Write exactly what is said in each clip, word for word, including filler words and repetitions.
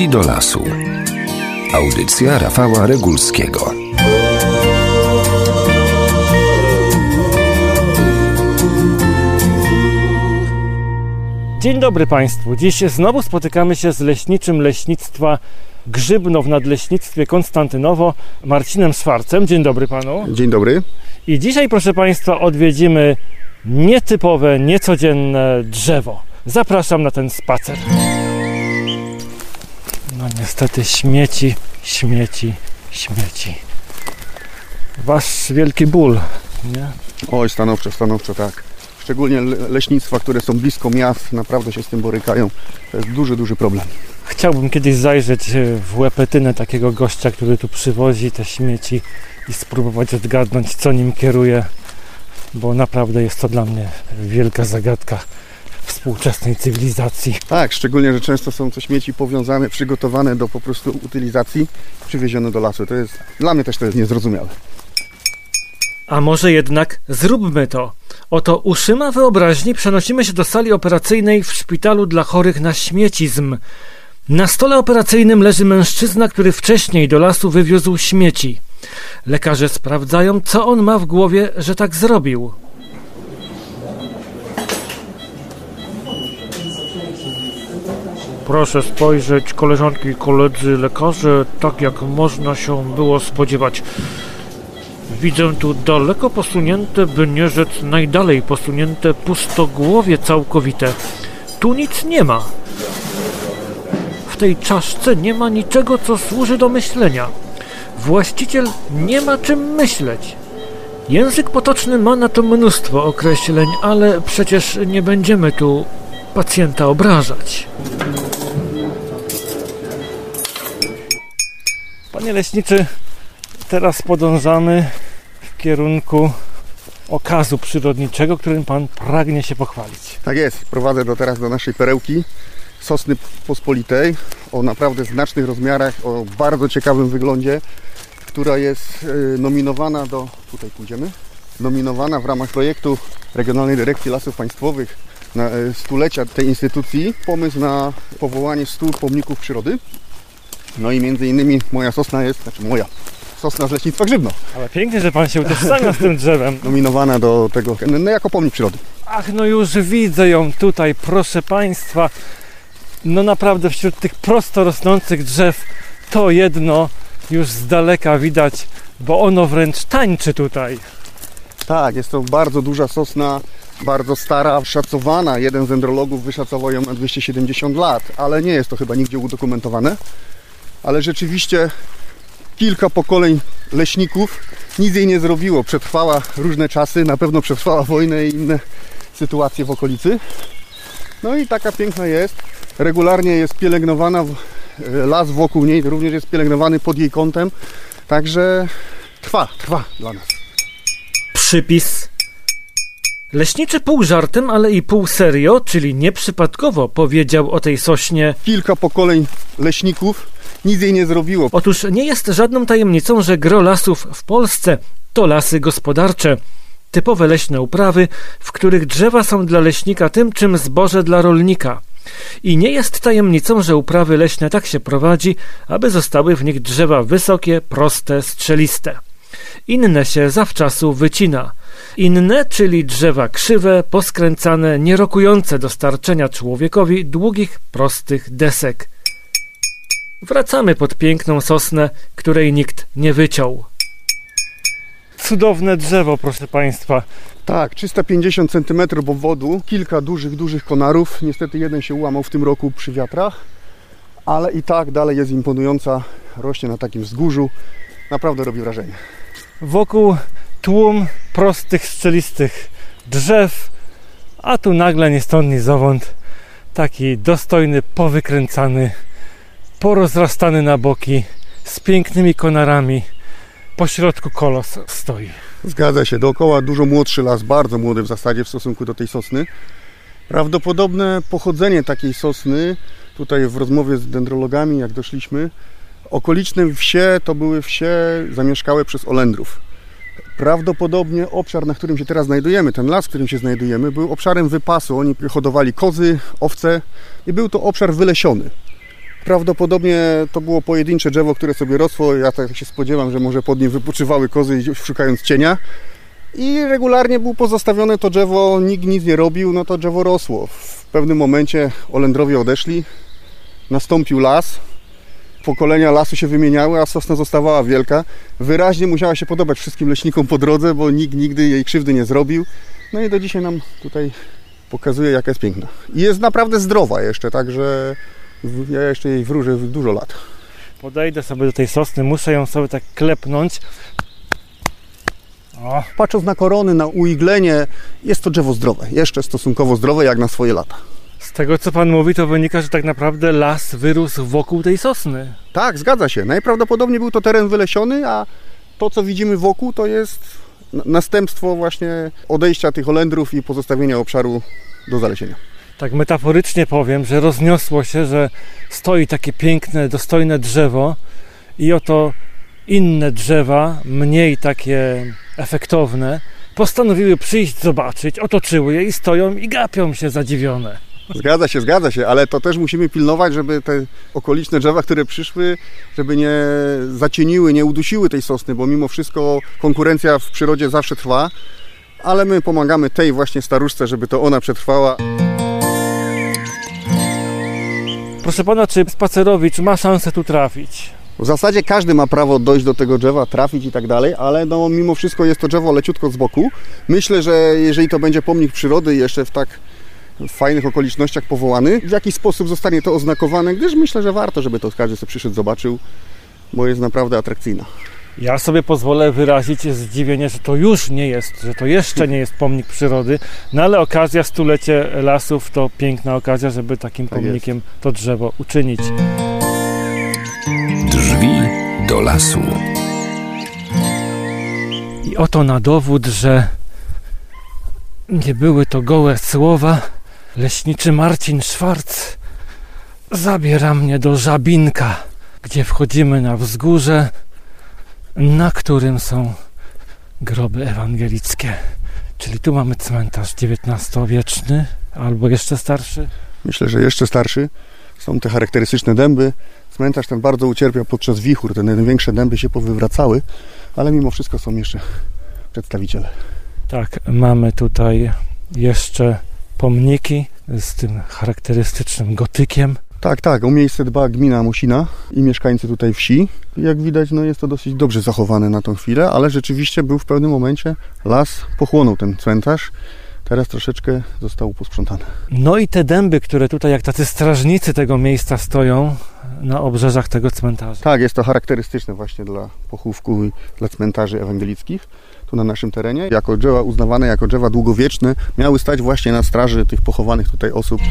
Drzwi do lasu. Audycja Rafała Regulskiego. Dzień dobry Państwu. Dziś znowu spotykamy się z leśniczym leśnictwa Grzybno w Nadleśnictwie Konstantynowo, Marcinem Szwarcem. Dzień dobry Panu. Dzień dobry. I dzisiaj, proszę Państwa, odwiedzimy nietypowe, niecodzienne drzewo. Zapraszam na ten spacer. No niestety śmieci, śmieci, śmieci. Wasz wielki ból, nie? Oj, stanowczo, stanowczo tak. Szczególnie leśnictwa, które są blisko miast, naprawdę się z tym borykają. To jest duży, duży problem. Chciałbym kiedyś zajrzeć w łepetynę takiego gościa, który tu przywozi te śmieci i spróbować odgadnąć, co nim kieruje, bo naprawdę jest to dla mnie wielka zagadka współczesnej cywilizacji. Tak, szczególnie, że często są to śmieci powiązane, przygotowane do po prostu utylizacji, przywiezione do lasu. To jest, dla mnie też to jest niezrozumiałe. A może jednak zróbmy to. Oto uszyma wyobraźni przenosimy się do sali operacyjnej w szpitalu dla chorych na śmiecizm. Na stole operacyjnym leży mężczyzna, który wcześniej do lasu wywiózł śmieci. Lekarze sprawdzają, co on ma w głowie, że tak zrobił. Proszę spojrzeć, koleżanki i koledzy lekarze, tak jak można się było spodziewać. Widzę tu daleko posunięte, by nie rzec najdalej posunięte pustogłowie całkowite. Tu nic nie ma. W tej czaszce nie ma niczego, co służy do myślenia. Właściciel nie ma czym myśleć. Język potoczny ma na to mnóstwo określeń, ale przecież nie będziemy tu pacjenta obrażać. Panie leśniczy, teraz podążamy w kierunku okazu przyrodniczego, którym Pan pragnie się pochwalić. Tak jest, prowadzę do teraz do naszej perełki, sosny pospolitej, o naprawdę znacznych rozmiarach, o bardzo ciekawym wyglądzie, która jest nominowana do, tutaj pójdziemy, nominowana w ramach projektu Regionalnej Dyrekcji Lasów Państwowych na stulecia tej instytucji, pomysł na powołanie stu pomników przyrody. No i między innymi moja sosna jest, znaczy moja, sosna z leśnictwa Grzybno. Ale pięknie, że Pan się utożsamia z tym drzewem. Nominowana do tego, no jako pomnik przyrody. Ach, no już widzę ją tutaj, proszę Państwa. No naprawdę wśród tych prosto rosnących drzew to jedno już z daleka widać, bo ono wręcz tańczy tutaj. Tak, jest to bardzo duża sosna, bardzo stara, szacowana. Jeden z dendrologów wyszacował ją na dwieście siedemdziesiąt lat, ale nie jest to chyba nigdzie udokumentowane. Ale rzeczywiście kilka pokoleń leśników nic jej nie zrobiło. Przetrwała różne czasy, na pewno przetrwała wojnę i inne sytuacje w okolicy. No i taka piękna jest. Regularnie jest pielęgnowana, las wokół niej również jest pielęgnowany pod jej kątem. Także trwa, trwa dla nas. Przypis. Leśniczy pół żartem, ale i pół serio, czyli nieprzypadkowo powiedział o tej sośnie. Kilka pokoleń leśników nic jej nie zrobiło. Otóż nie jest żadną tajemnicą, że gro lasów w Polsce to lasy gospodarcze. Typowe leśne uprawy, w których drzewa są dla leśnika tym, czym zboże dla rolnika. I nie jest tajemnicą, że uprawy leśne tak się prowadzi, aby zostały w nich drzewa wysokie, proste, strzeliste. Inne się zawczasu wycina. Inne, czyli drzewa krzywe, poskręcane, nierokujące do starczenia człowiekowi długich, prostych desek. Wracamy pod piękną sosnę, której nikt nie wyciął. Cudowne drzewo, proszę Państwa. Tak, trzysta pięćdziesiąt centymetrów obwodu, kilka dużych, dużych konarów. Niestety jeden się ułamał w tym roku przy wiatrach, ale i tak dalej jest imponująca. Rośnie na takim wzgórzu. Naprawdę robi wrażenie. Wokół tłum prostych, strzelistych drzew, a tu nagle ni stąd, ni zowąd taki dostojny, powykręcany, porozrastany na boki, z pięknymi konarami. Po środku kolos stoi. Zgadza się, dookoła dużo młodszy las, bardzo młody w zasadzie w stosunku do tej sosny. Prawdopodobne pochodzenie takiej sosny, tutaj w rozmowie z dendrologami, jak doszliśmy, okoliczne wsie to były wsie zamieszkałe przez Olendrów. Prawdopodobnie obszar, na którym się teraz znajdujemy, ten las, w którym się znajdujemy, był obszarem wypasu. Oni hodowali kozy, owce i był to obszar wylesiony. Prawdopodobnie to było pojedyncze drzewo, które sobie rosło. Ja tak się spodziewam, że może pod nim wypoczywały kozy, szukając cienia. I regularnie było pozostawione to drzewo, nikt nic nie robił, no to drzewo rosło. W pewnym momencie Olendrowie odeszli, nastąpił las. Pokolenia lasu się wymieniały, a sosna zostawała wielka. Wyraźnie musiała się podobać wszystkim leśnikom po drodze, bo nikt nigdy jej krzywdy nie zrobił. No i do dzisiaj nam tutaj pokazuje, jaka jest piękna. I jest naprawdę zdrowa jeszcze, także ja jeszcze jej wróżę dużo lat. Podejdę sobie do tej sosny, muszę ją sobie tak klepnąć. O. Patrząc na korony, na uiglenie, jest to drzewo zdrowe. Jeszcze stosunkowo zdrowe, jak na swoje lata. Z tego, co pan mówi, to wynika, że tak naprawdę las wyrósł wokół tej sosny. Tak, zgadza się. Najprawdopodobniej był to teren wylesiony, a to, co widzimy wokół, to jest następstwo właśnie odejścia tych Olendrów i pozostawienia obszaru do zalesienia. Tak metaforycznie powiem, że rozniosło się, że stoi takie piękne, dostojne drzewo i oto inne drzewa, mniej takie efektowne, postanowiły przyjść zobaczyć, otoczyły je i stoją i gapią się zadziwione. Zgadza się, zgadza się, ale to też musimy pilnować, żeby te okoliczne drzewa, które przyszły, żeby nie zacieniły, nie udusiły tej sosny, bo mimo wszystko konkurencja w przyrodzie zawsze trwa, ale my pomagamy tej właśnie staruszce, żeby to ona przetrwała. Proszę pana, czy spacerowicz ma szansę tu trafić? W zasadzie każdy ma prawo dojść do tego drzewa, trafić i tak dalej, ale no, mimo wszystko jest to drzewo leciutko z boku. Myślę, że jeżeli to będzie pomnik przyrody jeszcze w tak w fajnych okolicznościach powołany, w jakiś sposób zostanie to oznakowane, gdyż myślę, że warto, żeby to każdy sobie przyszedł, zobaczył, bo jest naprawdę atrakcyjna. Ja sobie pozwolę wyrazić zdziwienie, że to już nie jest, że to jeszcze nie jest pomnik przyrody, no ale okazja, stulecie lasów to piękna okazja, żeby takim Tak pomnikiem jest. to drzewo uczynić. Drzwi do lasu. I oto na dowód, że nie były to gołe słowa, leśniczy Marcin Szwarc zabiera mnie do Żabinka, gdzie wchodzimy na wzgórze, na którym są groby ewangelickie. Czyli tu mamy cmentarz dziewiętnastowieczny albo jeszcze starszy. Myślę, że jeszcze starszy. Są te charakterystyczne dęby. Cmentarz ten bardzo ucierpiał podczas wichur. Te największe dęby się powywracały, ale mimo wszystko są jeszcze przedstawiciele. Tak, mamy tutaj jeszcze pomniki z tym charakterystycznym gotykiem. Tak, tak. O miejsce dba gmina Musina i mieszkańcy tutaj wsi. Jak widać, no jest to dosyć dobrze zachowane na tą chwilę, ale rzeczywiście był w pewnym momencie las, pochłonął ten cmentarz. Teraz troszeczkę zostało posprzątane. No i te dęby, które tutaj jak tacy strażnicy tego miejsca stoją na obrzeżach tego cmentarza. Tak, jest to charakterystyczne właśnie dla pochówku i dla cmentarzy ewangelickich tu na naszym terenie. Jako drzewa uznawane jako drzewa długowieczne miały stać właśnie na straży tych pochowanych tutaj osób.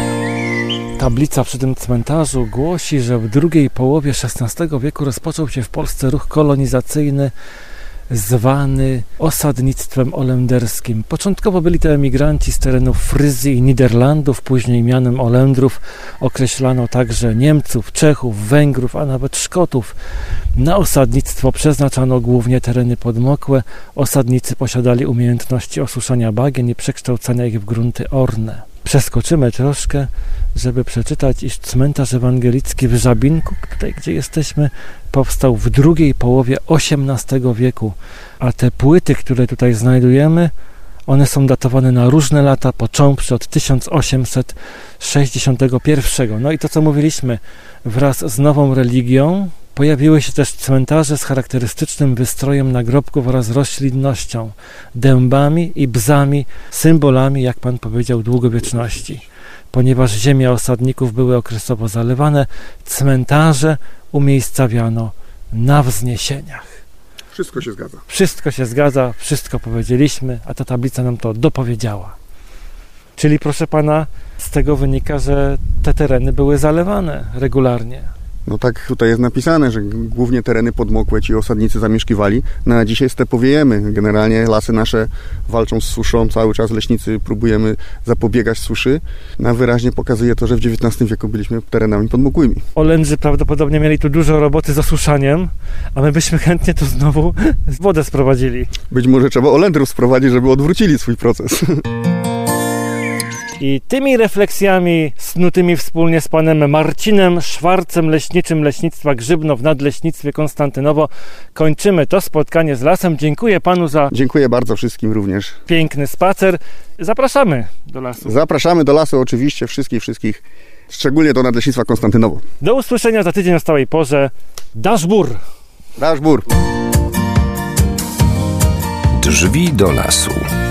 Tablica przy tym cmentarzu głosi, że w drugiej połowie szesnastego wieku rozpoczął się w Polsce ruch kolonizacyjny zwany osadnictwem olenderskim. Początkowo byli to emigranci z terenów Fryzji i Niderlandów, później mianem Olendrów określano także Niemców, Czechów, Węgrów, a nawet Szkotów. Na osadnictwo przeznaczano głównie tereny podmokłe. Osadnicy posiadali umiejętności osuszania bagien i przekształcania ich w grunty orne. Przeskoczymy troszkę, żeby przeczytać, iż cmentarz ewangelicki w Żabinku, tutaj gdzie jesteśmy, powstał w drugiej połowie osiemnastego wieku, a te płyty, które tutaj znajdujemy, one są datowane na różne lata, począwszy od tysiąc osiemset sześćdziesiątego pierwszego. No i to, co mówiliśmy, wraz z nową religią pojawiły się też cmentarze z charakterystycznym wystrojem nagrobków oraz roślinnością, dębami i bzami, symbolami, jak pan powiedział, długowieczności. Ponieważ ziemie osadników były okresowo zalewane, cmentarze umiejscawiano na wzniesieniach. Wszystko się zgadza. Wszystko się zgadza, wszystko powiedzieliśmy, a ta tablica nam to dopowiedziała. Czyli proszę pana, z tego wynika, że te tereny były zalewane regularnie. No tak tutaj jest napisane, że głównie tereny podmokłe ci osadnicy zamieszkiwali. No a dzisiaj stepowiejemy. Generalnie lasy nasze walczą z suszą. Cały czas leśnicy próbujemy zapobiegać suszy. No wyraźnie pokazuje to, że w dziewiętnastym wieku byliśmy terenami podmokłymi. Olendrzy prawdopodobnie mieli tu dużo roboty z osuszaniem, a my byśmy chętnie tu znowu wodę sprowadzili. Być może trzeba Olendrów sprowadzić, żeby odwrócili swój proces. I tymi refleksjami snutymi wspólnie z panem Marcinem Szwarcem, leśniczym Leśnictwa Grzybno w Nadleśnictwie Konstantynowo, kończymy to spotkanie z lasem. Dziękuję panu za Dziękuję bardzo wszystkim również. piękny spacer. Zapraszamy do lasu. Zapraszamy do lasu oczywiście wszystkich, wszystkich, szczególnie do Nadleśnictwa Konstantynowo. Do usłyszenia za tydzień o stałej porze. Daszbur! Daszbur! Drzwi do lasu.